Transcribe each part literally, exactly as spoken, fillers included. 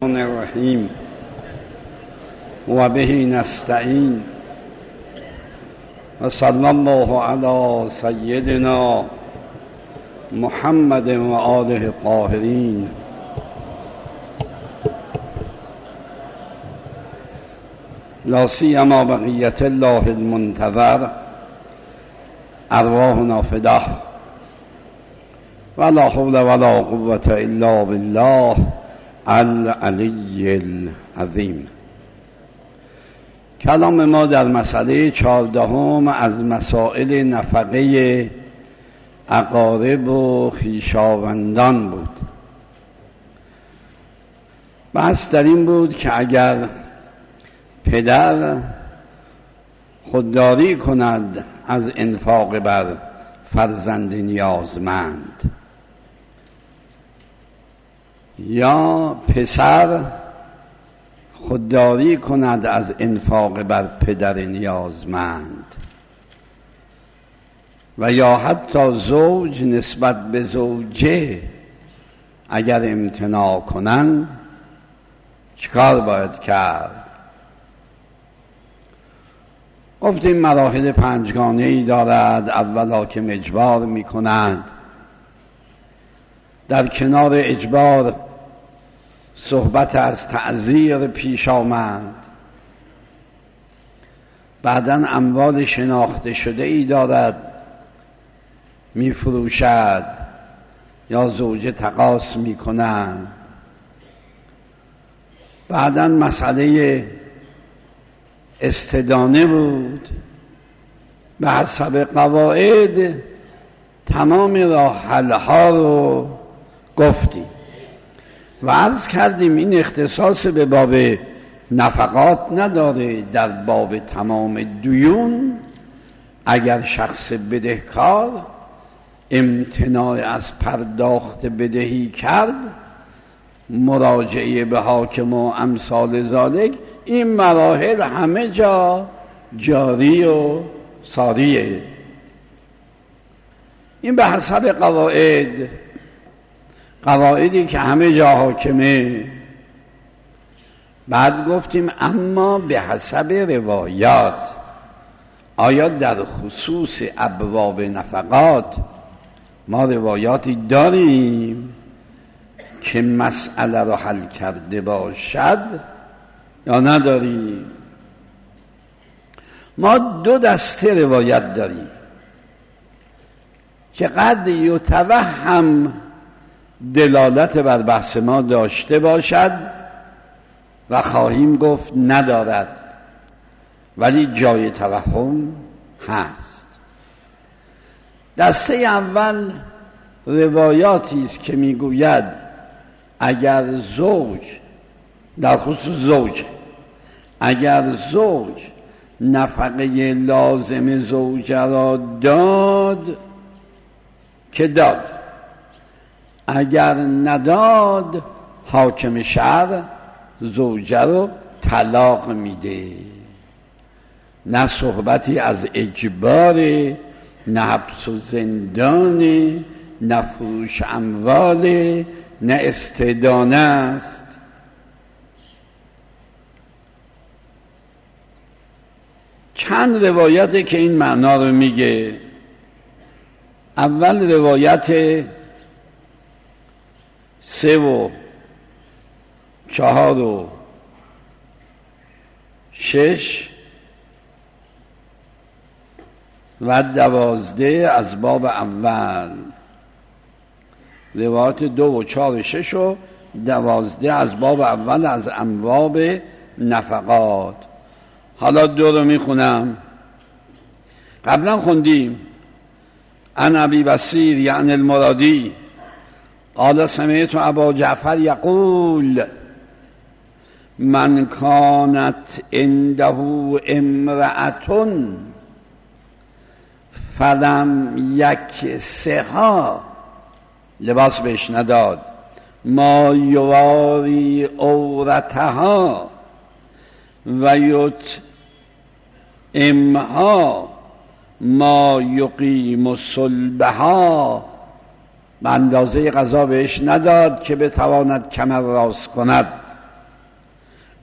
الرحیم و به نستعین و صلی الله علی سیدنا محمد و آله الطاهرین. لا سیما بقیت الله المنتظر ارواحنا فداه ولا حول ولا قوة الا بالله العلی العظیم. کلام ما در مسئله چهاردهم از مسائل نفقه اقارب و خویشاوندان بود. بحث در این بود که اگر پدر خودداری کند از انفاق بر فرزند نیازمند یا پسر خودداری کند از انفاق بر پدر نیازمند و یا حتی زوج نسبت به زوجه اگر امتناع کنند چیکار باید کرد؟ گفتیم مراحل پنجگانه ای دارد. اول حاکم اجبار می کند، در کنار اجبار صحبت از تعزیر پیش آمد، بعداً اموال شناخته شده ای دارد می فروشد یا زوجه تقاص می کند، بعداً مسئله استدانه بود. به حسب قواعد تمام راه حل‌ها رو گفتیم و عرض کردیم این اختصاص به باب نفقات نداره. در باب تمام دیون اگر شخص بدهکار امتناع از پرداخت بدهی کرد، مراجعه به حاکم و امثال ذالک، این مراحل همه جا جاری و ساریه. این به حسب قواعد، قواعدی که همه جا حاکمه. بعد گفتیم اما به حسب روایات، آیا در خصوص ابواب نفقات ما روایاتی داریم که مسئله رو حل کرده باشد یا نداریم؟ ما دو دسته روایت داریم که قد یتوهم دلالت بر بحث ما داشته باشد و خواهیم گفت ندارد، ولی جای توهم هست. دسته اول روایاتی است که میگوید اگر زوج، در خصوص زوج، اگر زوج نفقه لازم زوجه را داد که داد، اگر نداد حاکم شرع زوجه رو طلاق میده. نه صحبتی از اجبار، نه حبس و زندان، نه فروش اموال، نه استدانه است. چند روایته که این معنا رو میگه. اول روایت سه و چهار و شش و دوازده از باب اول، روایت دو و چهار و شش و دوازده از باب اول از ابواب نفقات. حالا دو رو میخونم، قبلا خوندیم. عن ابی بصیر یعنی المرادی قال سمعت ابا جعفر یقول من کانت عنده امرأة فلم یکسها، لباس بهش نداد، ما یواری عورتها و یطعمها ما یقیم صلبها، به اندازه غذا بهش نداد که بتواند کمر راست کند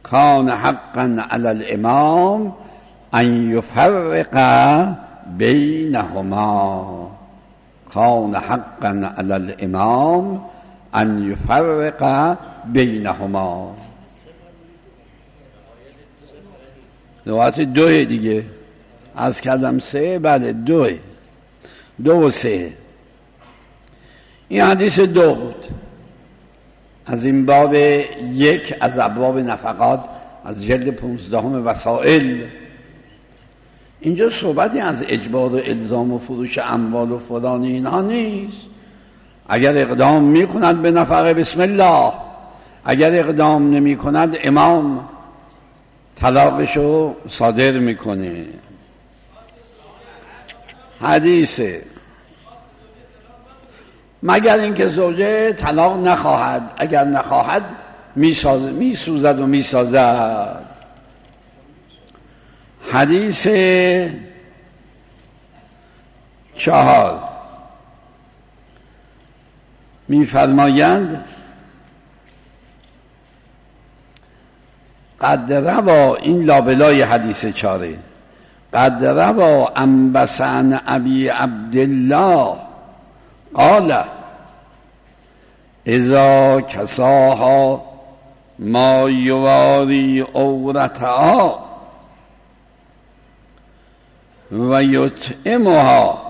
کان حقا علی الامام ان یفرق بینهما، کان حقا علی الامام ان یفرق بینهما. روایت دوه دیگه، از کردم سه، بله دوه، دو و سه. این حدیث دو بود از این باب یک از ابواب نفقات از جلد پونزدهم وسائل. اینجا صحبتی از اجبار و الزام و فروش اموال و فلان اینها نیست. اگر اقدام می کند به نفقه بسم الله، اگر اقدام نمی کند امام طلاقشو صادر میکنه. حدیثه مگر اینکه زوجه طلاق نخواهد، اگر نخواهد میسازد میسوزد و میسازد. حدیث چهار میفرمایند قد روا، این لابلای حدیث چاره، قد روا انبس عن ابی عبدالله قال اذا کساها ما یواری عورتها و یطعمها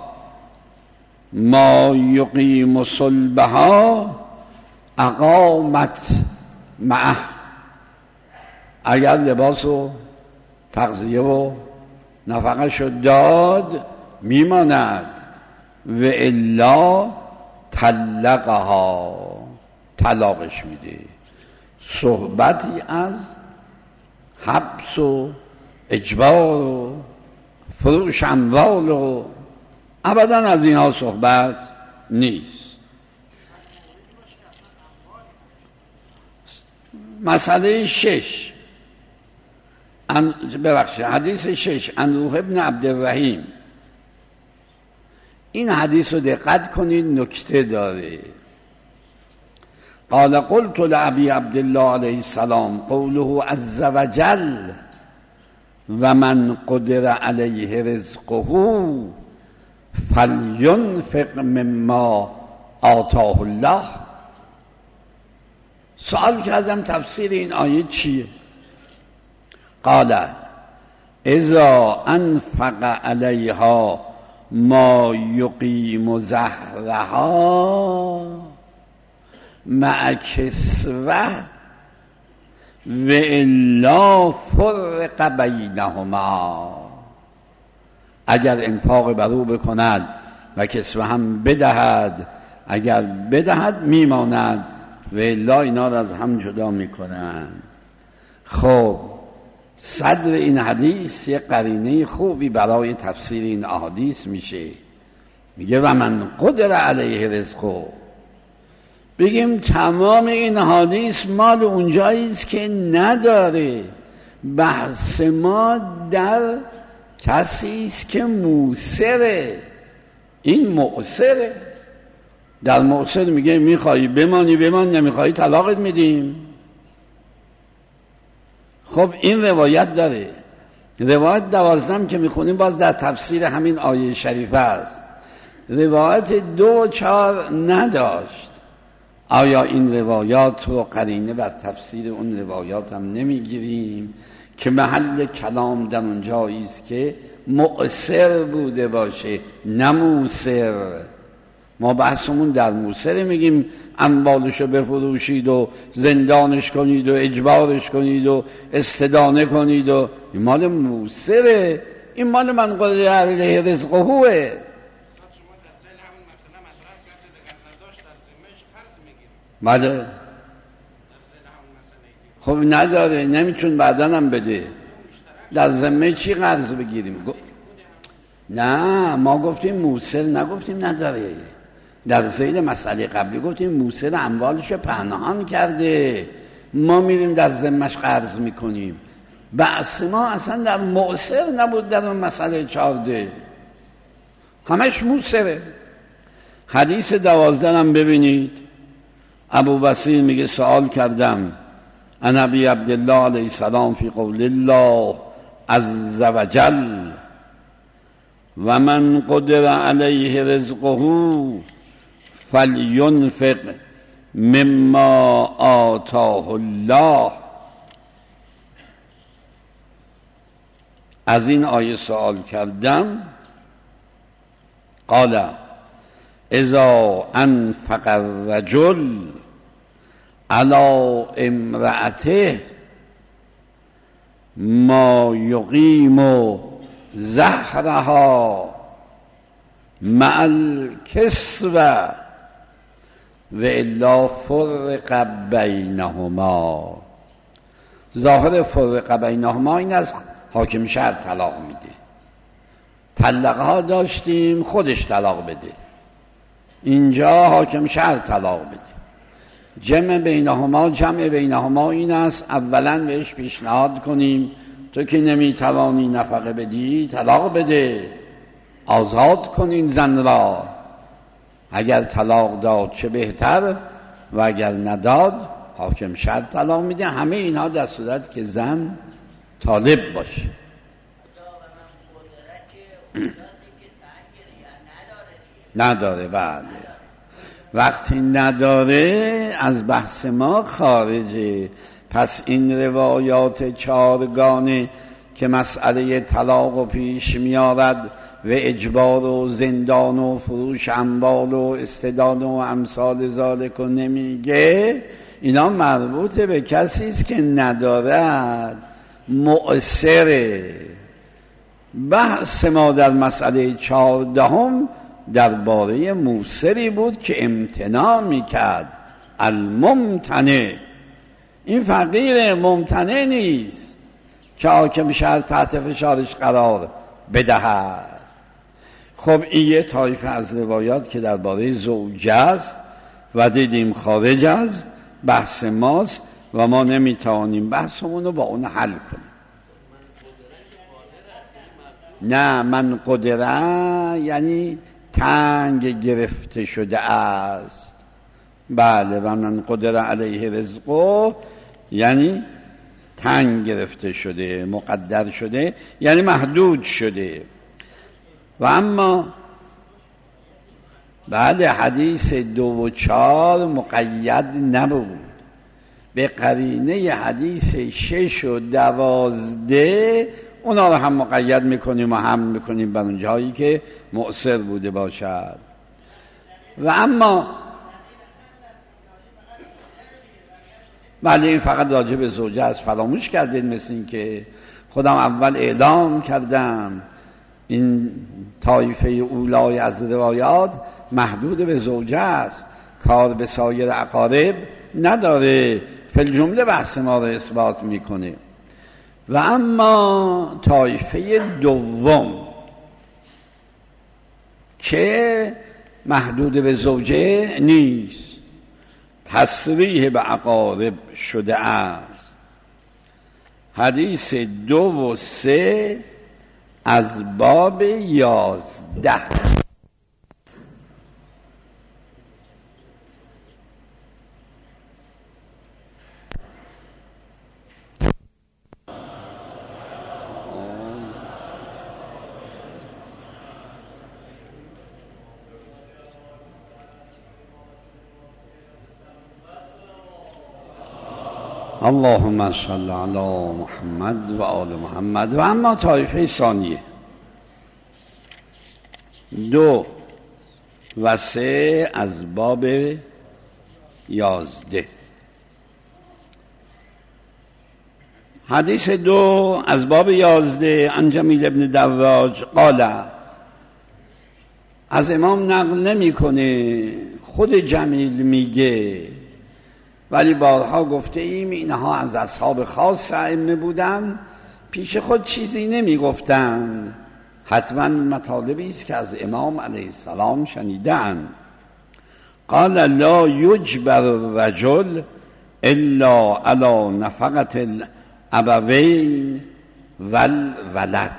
ما یقیم صلبها اقامت معه. اگر لباس و تغذیه و نفقه شد داد میماند، و الا طلقها، طلاقش میده. صحبتی از حبس و اجبار و فروش اموال و ابدا از اینها صحبت نیست. مسئله شش، ببخشید حدیث شش، عن روح ابن عبدالرحیم. این حدیث رو دقت کنید، نکته داره. قال قلت لأبي عبدالله علیه السلام قوله عز وجل و من قدر علیه رزقه فلینفق مما آتاه الله. سوال کردم تفسیر این آیه چیه؟ قال اذا انفق علیها ما یقیم زهرها مع کسوه و الا فرق بینهما. اگر انفاق بر او بکند و کسوه هم بدهد، اگر بدهد میماند و الا اینا را از هم جدا میکنند. خب صدر این حدیث یه قرینه خوبی برای تفسیر این احادیث میشه. میگه و من قدر علیه رزقه. بگیم تمام این حدیث مال اونجاییست که نداره. بحث ما در کسیست که موسره، این معسره. در معسر میگه میخوایی بمانی بمان، نمیخوایی طلاقت میدیم. خب این روایت داره. روایت دوازدهم که میخونیم باز در تفسیر همین آیه شریفه است. روایت دو و چهار نداشت. آیا این روایات رو قرینه بر تفسیر اون روایات هم نمیگیریم که محل کلام در اونجایی است که مؤثر بوده باشه نه موسر. ما بحثمون در موسر، میگیم اموالشو بفروشید و زندانش کنید و اجبارش کنید و استدانه کنید و این مال موسره. این مال من قدر علیه رزقهوه. بله خب نداره، نمیتون بعدن هم بده. در ذمه چی قرض بگیریم؟ نه ما گفتیم موسر، نگفتیم نداره. در ذیل مسئله قبلی گفتیم موسر اموالش پنهان کرده، ما میریم در ذمهش قرض میکنیم. بحث ما اصلا در موسر نبود. در مسئله چارده همش موسره. حدیث دوازده هم ببینید. ابو بصیر میگه سوال کردم عن ابی عبدالله علیه السلام فی قول الله عز وجل و من قدر علیه رزقه فلینفق مما آتاه الله. از این آیه سوال کردم. قال اذا انفق الرجل علی امرأته ما یقیم زهرها مع الکسوة و الا فرق بینهما. ظاهر فرق بینهما این از حاکم شهر طلاق میده. طلقها داشتیم خودش طلاق بده، اینجا حاکم شهر طلاق بده. جمع بینهما، جمع بینهما این است اولا بهش پیشنهاد کنیم تو که نمیتوانی نفقه بدی طلاق بده، آزاد کنین زن را. اگر طلاق داد چه بهتر و اگر نداد حاکم شهر طلاق میده. همه اینها در صورت که زن طالب باشه. نداره بله. وقتی نداره از بحث ما خارجه. پس این روایات چارگانه که مسئله طلاق و پیش میارد و اجبار و زندان و فروش اموال و استدان و امثال ذالک نمیگه، اینا مربوط به کسی است که ندارد، مؤثره. بحث ما در مسئله چهاردهم درباره موسری بود که امتناع میکرد. الممتنع، این فقیر ممتنع نیست که حاکم شهر تحت فشارش قرار بدهد. خب این یه طایفه از روایات که درباره زوجه است و دیدیم خارج از بحث ماست و ما نمیتوانیم بحثمون رو با اون حل کنیم. نه، من قدره یعنی تنگ گرفته شده است. بله، و من قدره علیه رزقه یعنی تنگ گرفته شده، مقدر شده، یعنی محدود شده. و اما بعد حدیث دو و چار مقید نبود، به قرینه حدیث شش و دوازده اونا رو هم مقید میکنیم و هم میکنیم بر اون جایی که مؤثر بوده باشد. و اما بله این فقط راجع به زوجه است، فراموش کردید. مثل این که خودم اول اعلام کردم این طایفه اولای از روایات محدود به زوجه است، کار به سایر اقارب نداره. فی جمله بحث ما رو اثبات میکنه. و اما طایفه دوم که محدود به زوجه نیست، تصریح به اقارب شده است. حدیث دو و سه از باب یازده. اللهم صل علی محمد و آل محمد. و اما طایفه ثانیه دو و سه از باب یازده. حدیث دو از باب یازده عن جمیل ابن دراج قال، از امام نقل نمی کنه، خود جمیل میگه، ولی بارها گفته ایم اینها از اصحاب خاص ائمه بودن، پیش خود چیزی نمی گفتن، حتما مطالبی است که از امام علیه السلام شنیدن. قال لا یجبر الرجل الا علی نفقة الابوین والولد.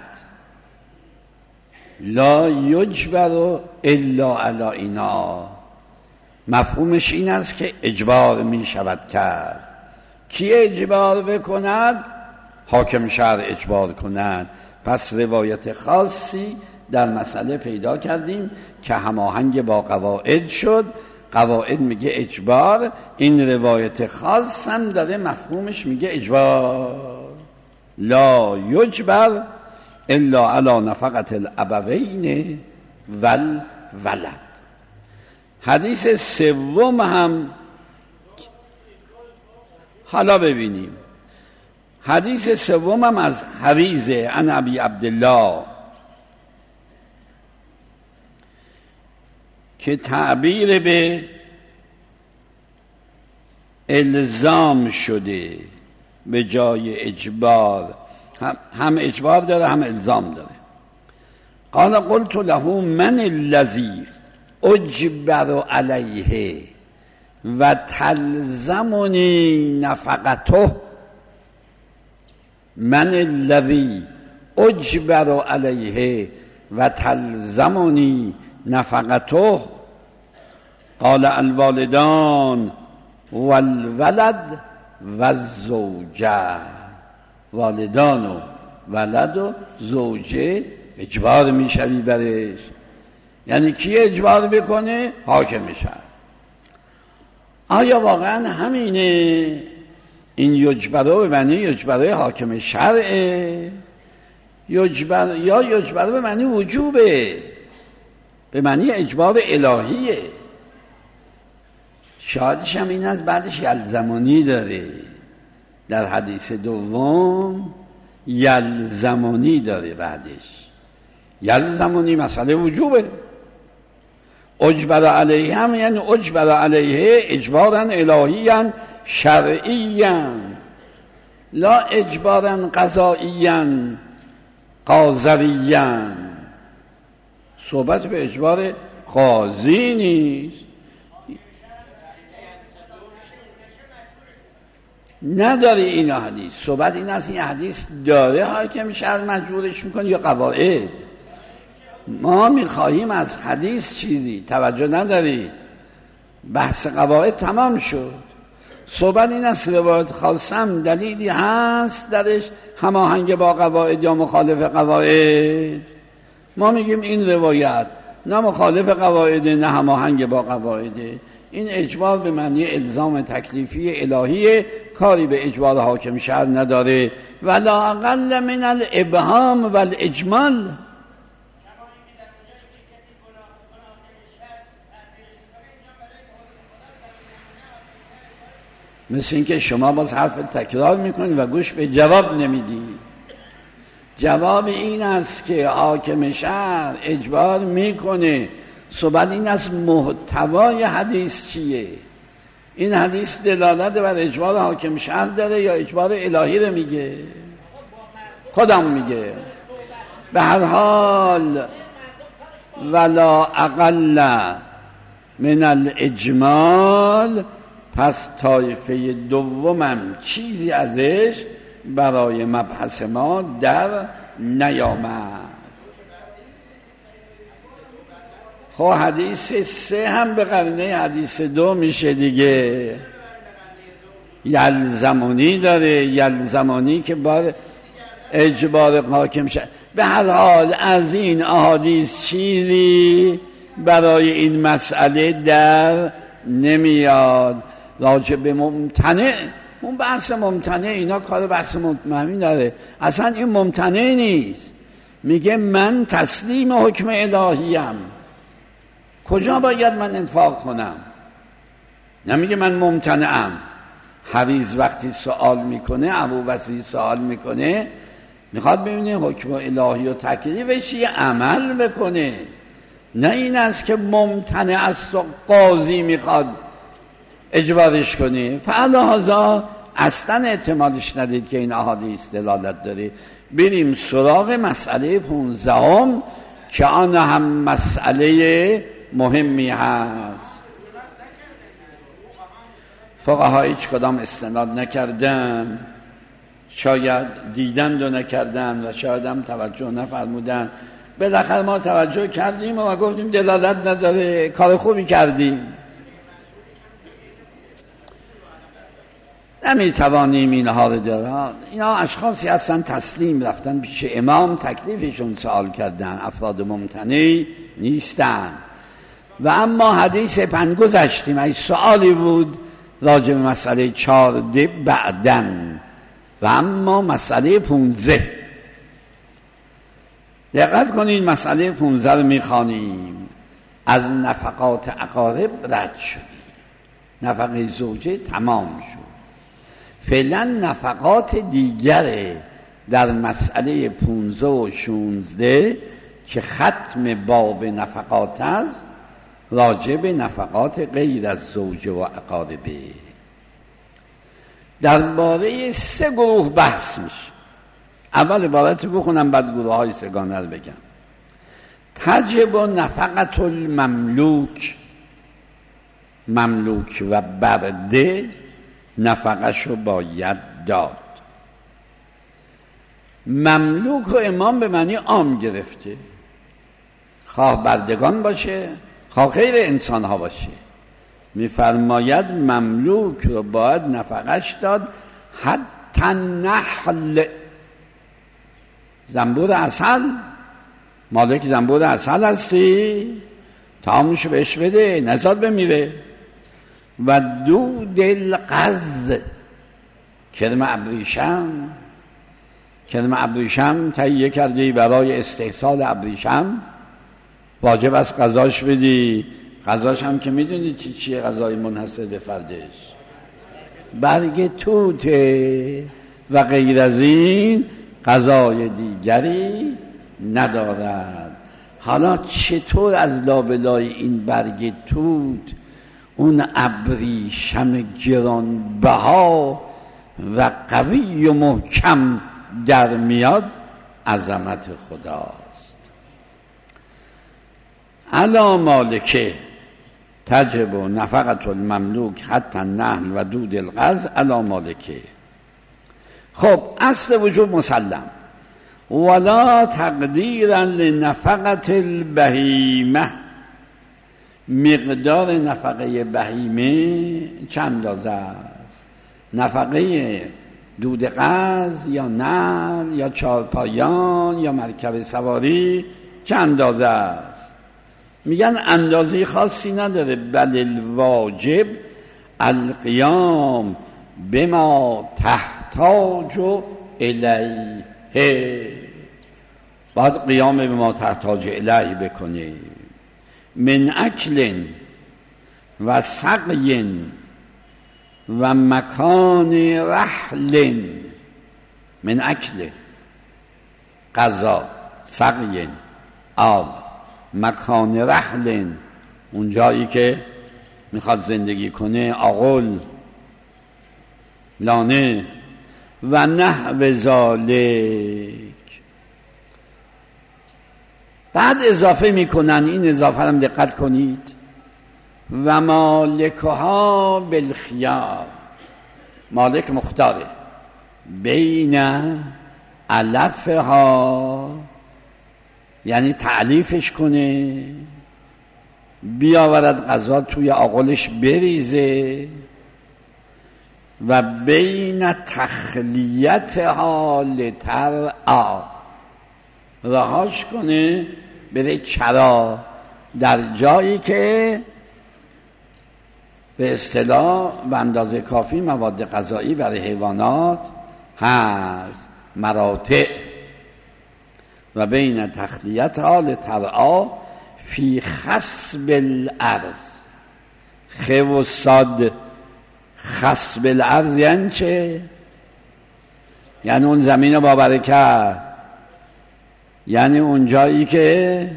لا یجبر الا علی اینا، مفهومش این است که اجبار می شود کرد کی اجبار بکند؟ حاکم شهر اجبار کند. پس روایت خاصی در مسئله پیدا کردیم که هماهنگ با قواعد شد. قواعد میگه اجبار، این روایت خاص هم داره مفهومش میگه اجبار. لا یجبر الا علی نفقت الابوین والولد. حدیث سوم هم حالا ببینیم. حدیث سوم هم از حریزه عن ابی عبدالله که تعبیر به الزام شده به جای اجبار، هم, هم اجبار داره هم الزام داره. قال قلت له من الذی اجبر علیه و تلزمنی نفقته. من الذی اجبر علیه و تلزمنی نفقته. قال الوالدان والولد والزوجه. والدان و ولد و زوجه اجبار میشوی برش. یعنی کی اجبار بکنه؟ حاکم شهر. آیا واقعا همینه؟ این یجبره به معنی یجبره حاکم شرعه یجبر، یا یجبره به معنی وجوبه، به معنی اجبار الهیه؟ شاهدش هم این از بعدش یلزمانی داره. در حدیث دوم یلزمانی داره بعدش. یلزمانی مسئله وجوبه. اجبر علیه هم یعنی اجبر علیه اجبارا الهیا شرعیا، لا اجبارا قضائیا قاضریا. صحبت به اجبار قاضی نیست. نداره این حدیث. صحبت این است این حدیث داره حاکم شهر مجبورش میکنه یا قواعد؟ ما میخواهیم از حدیث چیزی. توجه نداری؟ بحث قواعد تمام شد. صحبت این است روایت خاصم دلیلی هست درش هماهنگ با قواعد یا مخالف قواعد؟ ما میگیم این روایت نه مخالف قواعد نه هماهنگ با قواعده. این اجبار به معنی الزام تکلیفی الهی، کاری به اجبار حاکم شهر نداره. ولا اقل من الابهام والاجمال. مثل این که شما باز حرف تکرار میکنید و گوش به جواب نمیدید. جواب این است که حاکم شهر اجبار میکنه. صحبت این است محتوای حدیث چیه؟ این حدیث دلالت بر اجبار حاکم شهر داره یا اجبار الهی رو میگه؟ خودم میگه. به هر حال ولا اقل من الاجمال. پس طایفه دومم چیزی ازش برای مبحث ما در نیامد. خب حدیث سه هم به قرینه حدیث دو میشه دیگه. یلزمانی داره، یلزمانی که بار اجبار حاکم شد. به هر حال از این احادیث چیزی برای این مسئله در نمیاد. راجع به ممتنع، اون بحث ممتنع اینا کار بحث ممتنع داره. اصلا این ممتنع نیست. میگه من تسلیم حکم الهیم، کجا باید من انفاق کنم؟ نمیگه من ممتنعم. حریز وقتی سوال میکنه، ابوبصری سوال میکنه، میخواد ببینه حکم الهی و تکلیفش یه عمل بکنه، نه این است که ممتنع است و قاضی میخواد اجبارش کنه. فعلا اصلا اعتمادش ندید که این احادیث دلالت داره. بریم سراغ مسئله پونزدهم که آن هم مسئله مهمی هست. فقها هیچ کدام استناد نکردن، شاید دیدند و نکردن و شاید هم توجه نفرمودن. بالاخره ما توجه کردیم و گفتیم دلالت نداره، کار خوبی کردیم. نمیتوانیم اینها رو دارن. اینا اشخاصی هستن تسلیم رفتن پیش امام، تکلیفشون سوال کردن، افراد ممتنع نیستن. و اما حدیث پنج گذشتیم، این سوالی بود راجع به مسئله چارده بعدن. و اما مسئله پونزه، دقت کنید، مسئله پونزه رو میخوانیم. از نفقات اقارب رد شدیم، نفقه زوجه تمام شد، فعلا نفقات دیگره در مسئله پونزه و شونزده که ختم باب نفقات است، راجع به نفقات غیر از زوجه و اقاربه. درباره سه گروه بحث میشه. اول عبارت بخونم بعد گروه های سگانه رو بگم. تجب نفقت المملوک، مملوک و برده نفقشو باید داد. مملوک و امام به معنی عام گرفته، خواه بردگان باشه خواه غیر انسان ها باشه. میفرماید مملوک رو باید نفقش داد حتی نحل، زنبور عسل، مالک زنبور عسل هستی تمامشو بهش بده، نزاد بمیره. و دود القز، کرم ابریشم، کرم ابریشم تهیه کردی برای استحصال ابریشم، واجب است غذاش بدی. غذاش هم که میدونی چی چیه، غذای منحصر به فردش، برگ توته و غیر از این غذای دیگری ندارد. حالا چطور از لابلای این برگ توت اون ابریشم گرانبها و قوی و محکم در میاد؟ عظمت خداست. علا مالکه تجب نفقت المملوک حتی النحل و دود الغز علا مالکه. خب اصل وجوب مسلم. ولا تقدیرا لنفقت البهیمه، مقدار نفقه بهیمه چند اندازه است؟ نفقه دود غز یا نعل یا چارپایان یا مرکب سواری چند اندازه است؟ میگن اندازه خاصی نداره، بل الواجب القیام بما تحتاج الیه، باید قیام بما تحتاج الیه بکنه. من اکل و سقی و مکان رحل، من اکل غذا، سقی آب، مکان رحل اون جایی که میخواد زندگی کنه، آغل، لانه، و نحو ذالک. بعد اضافه میکنن، این اضافه هم دقت کنید، و مالکها بالخیار، مالک مختاره بین علفها، یعنی تعلیفش کنه، بیاورد غذا توی آغلش بریزه، و بین تخلیتها لترعا، رهاش کنه بره چرا، در جایی که به اصطلاح به اندازه کافی مواد غذایی برای حیوانات هست، مراتع. و بین تخلیتها لترعا فی خصب الارض، خ و صاد، خصب الارض یعنی چه؟ یعنی اون زمین با برکت، یعنی اون جایی که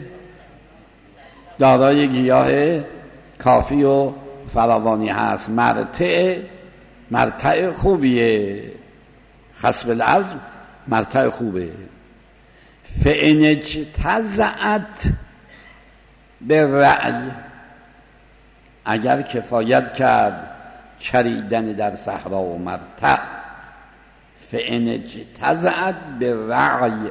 دارای گیاه کافی و فراوانی هست، مرتع، مرتع خوبیه، خصب الارض مرتع خوبه. فإن اجتزأت بالرعی، اگر کفایت کرد چریدن در صحرا و مرتع، فإن اجتزأت بالرعی،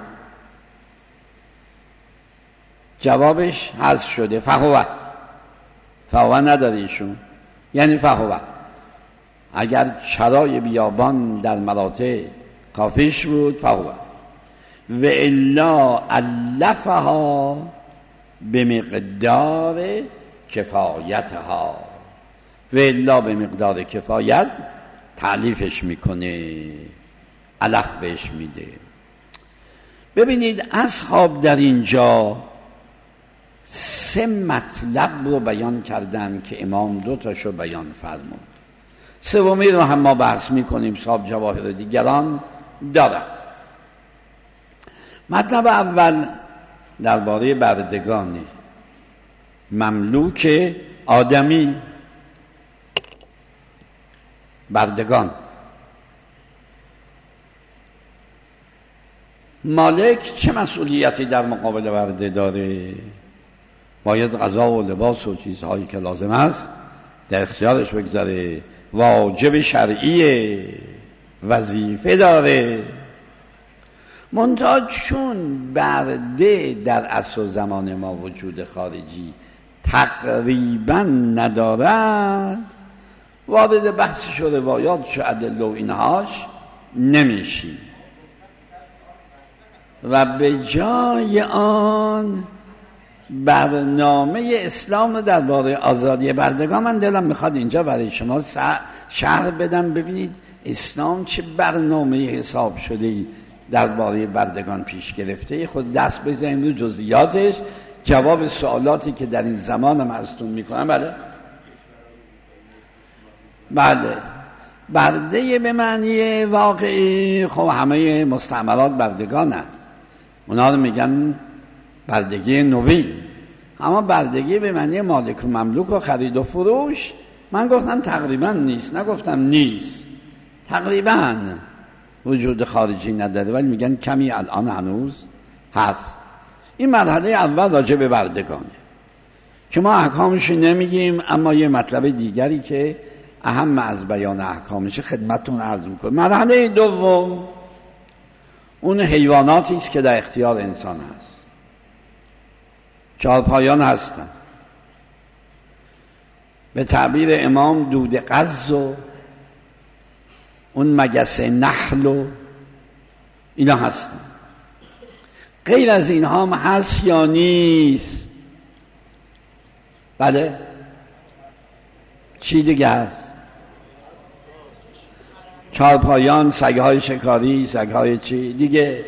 جوابش حذف شده، فهو، فهو نداره ایشون، یعنی فهو. اگر چرای بیابان در مراتع کافیش بود فهو و الا علفها به مقدار کفایتها و الا به مقدار کفایت تعلیفش میکنه، علف بهش میده. ببینید اصحاب در اینجا سه مطلب رو بیان کردن که امام دو تاشو بیان فرمود، سومی رو هم ما بحث میکنیم، صاحب جواهر دیگران دارن. مطلب اول درباره بردگان مملوک آدمی، بردگان. مالک چه مسئولیتی در مقابل برده داره؟ باید غذا و لباس و چیزهایی که لازم است در اختیارش بگذاره، واجب شرعی، وظیفه داره. منتها چون برده در عصر و زمان ما وجود خارجی تقریبا ندارد، وارد بحثش و روایاتش و ادله و اینهاش نمیشی و به جای آن برنامه اسلام درباره آزادی بردگان، من دلم میخواد اینجا برای شما شرح بدم ببینید اسلام چه برنامه حساب شده درباره بردگان پیش گرفته. خود دست بزنیم رو جزئیاتش، جواب سوالاتی که در این زمان هم ازتون میکنم. بله بله برده به معنی واقعی خب همه مستعمرات بردگان هست، اونا رو میگن بردگی نوین. اما بردگی به معنی مالک و مملوک و خرید و فروش، من گفتم تقریبا نیست، نگفتم نیست، تقریبا وجود خارجی نداره، ولی میگن کمی الان هنوز هست. این مرحله اول راجع به بردگانه که ما احکامش نمیگیم، اما یه مطلب دیگری که اهم از بیان احکامش خدمتتون عرض میکنم. مرحله دوم اون حیواناتی است که در اختیار انسان هست. چهارپایان هستن، به تعبیر امام دود قز و اون مگس نحل و اینا هستن. غیر از اینها هم هست یا نیست؟ بله چی دیگه هست؟ چهارپایان، سگهای شکاری، سگهای چی دیگه؟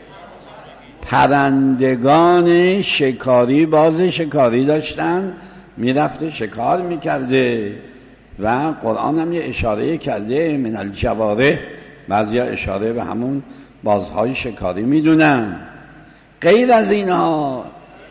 پرندگان شکاری، باز شکاری داشتن، میرفته شکار میکرده و قرآن هم یه اشاره کرده من الجواره، بعضی ها اشاره به همون بازهای شکاری میدونن. غیر از اینها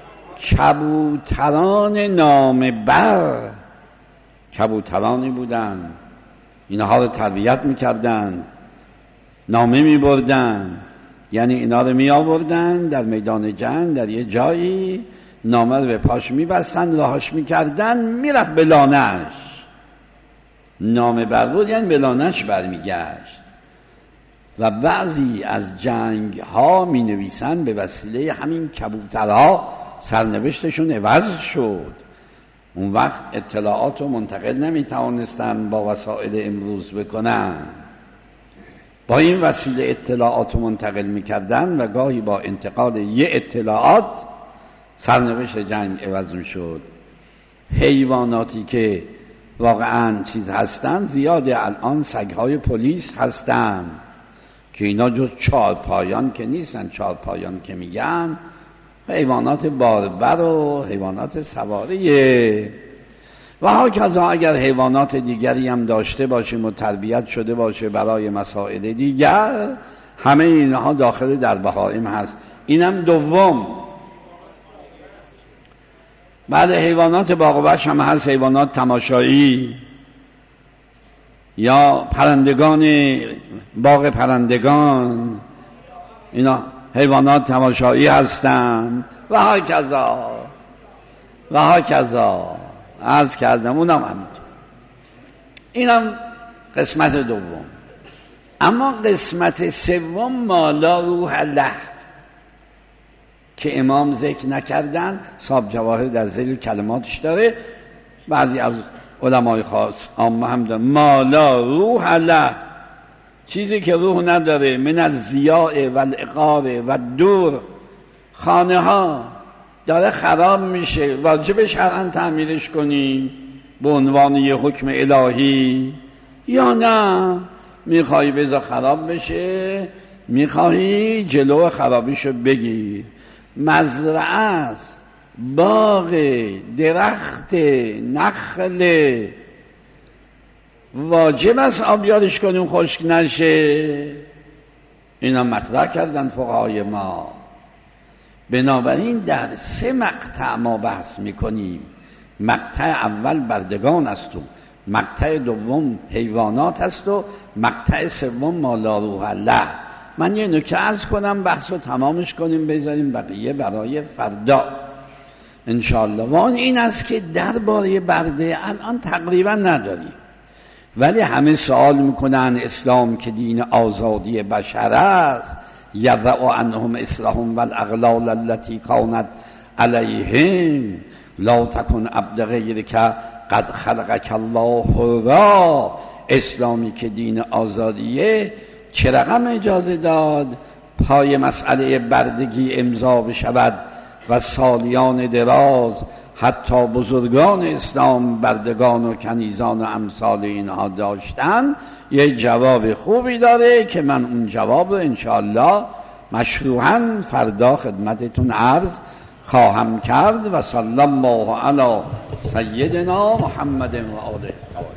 کبوتران نامبر، کبوترانی بودن اینها رو تربیت میکردن، نامه میبردن، یعنی اینا رو می آوردن در میدان جنگ، در یه جایی نامه رو به پاش میبستن، راهش میکردن، میرفت به لانش. نامه بر بود یعنی به لانش برمیگشت. و بعضی از جنگ ها می نویسن به وسیله همین کبوترها سرنوشتشون عوض شد. اون وقت اطلاعات رو منتقل نمی توانستن با وسایل امروز بکنن، با این وسیله اطلاعات رو منتقل می کردن و گاهی با انتقال یه اطلاعات سرنوشت جنگ عوض می شد. حیواناتی که واقعا چیز هستن زیاده، الان سگهای پلیس هستن که اینا جز چهارپایان که نیستن. چهارپایان که میگن حیوانات باربر و حیوانات سواریه و هاکذا. اگر حیوانات دیگری هم داشته باشیم و تربیت شده باشه برای مسائل دیگر، همه اینها داخل در بهائم هست. اینم دوم. بعد حیوانات باغ و وحش هم هست، حیوانات تماشایی یا پرندگان باغ پرندگان، اینا حیوانات تماشایی هستن و هاکذا و هاکذا. عرض کردم اونم همینطور. اینم قسمت دوم. اما قسمت سوم مالا روح له که امام ذکر نکردن، صاحب جواهر در ذیل کلماتش داره، بعضی از علمای خاص عامه هم دارن، ما لا روح له، چیزی که روح نداره، من از ضیاء و العقار و دور، خانه ها داره خراب میشه، واجب شرعاً تعمیرش کنی به عنوان یه حکم الهی یا نه میخوای بذار خراب بشه، میخوای جلو خرابیشو بگیر. مزرعه است، باغ، درخت، نخل، واجب است آبیارش کنیم خشک نشه. اینا مطرح کردن فقهای ما. بنابراین در سه مقطع ما بحث میکنیم. مقطع اول بردگان است و مقطع دوم حیوانات است و مقطع سوم ما لا روح له. من یه نکته عرض کنم بحث رو تمامش کنیم بذاریم بقیه برای فردا انشاءالله. و آن این است که درباره برده الان تقریبا نداریم، ولی همه سوال میکنن اسلام که دین آزادی بشر است، یضع عنهم اصرهم والاغلال التي كانت علیهم لا تکن عبد غیرک قد خلقک الله را. اسلامی که دین آزادیه چه رقم اجازه داد پای مسئله بردگی امضا بشود و سالیان دراز حتی بزرگان اسلام بردگان و کنیزان و امثال اینها داشتن. یه جواب خوبی داره که من اون جواب رو انشاءالله مشروعاً فردا خدمتتون عرض خواهم کرد. و صلی الله علی سیدنا محمد و آله.